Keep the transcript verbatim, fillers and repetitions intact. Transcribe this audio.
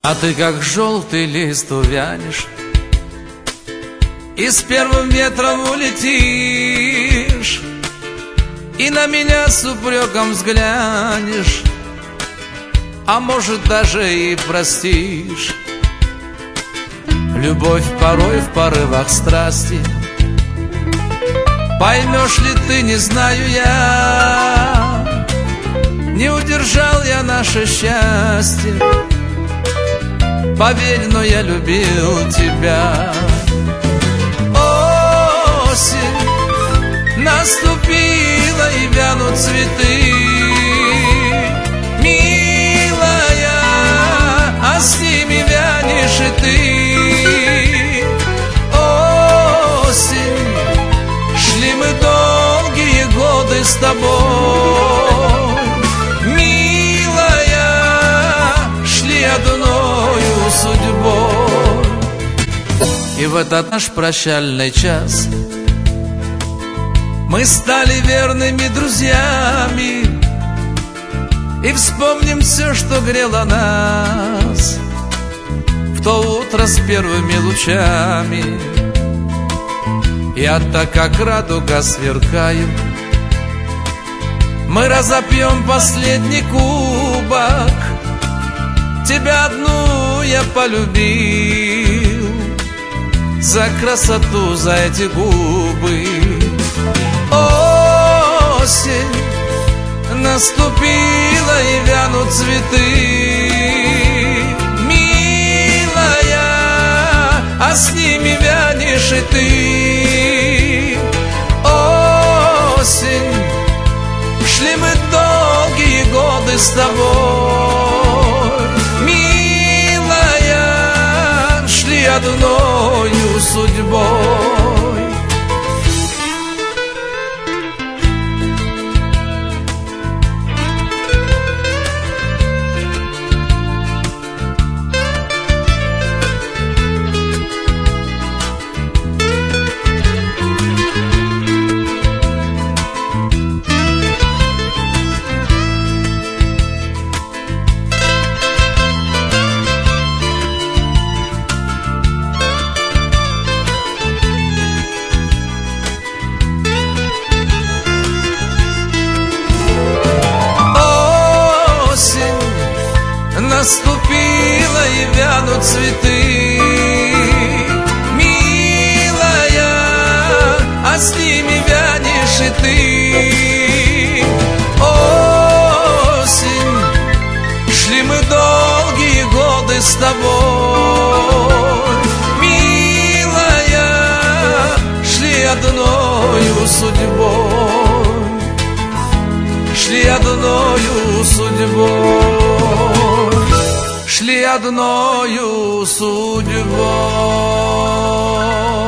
А ты как желтый лист увянешь и с первым ветром улетишь, и на меня с упреком взглянешь, а может даже и простишь. Любовь порой в порывах страсти, поймешь ли ты, не знаю я. Не удержал я наше счастье, поверь, но я любил тебя. Осень наступила, и вянут цветы, милая, а с ними вянешь и ты. Осень, шли мы долгие годы с тобой, милая, шли одною судьбой. И в этот наш прощальный час мы стали верными друзьями, и вспомним все, что грело нас в то утро с первыми лучами. Я-то как радуга сверкаю, мы разопьем последний кубок, тебя одну я полюбил за красоту, за эти губы. Осень наступила, и вянут цветы, милая, а с ними вянешь и ты. Осень, шли мы долгие годы с тобой, милая, шли одною судьбой. Наступила, и вянут цветы, милая, а с ними вянешь и ты. Осень, шли мы долгие годы с тобой, милая, шли одною судьбой, шли одною судьбой, шли одною судьбой.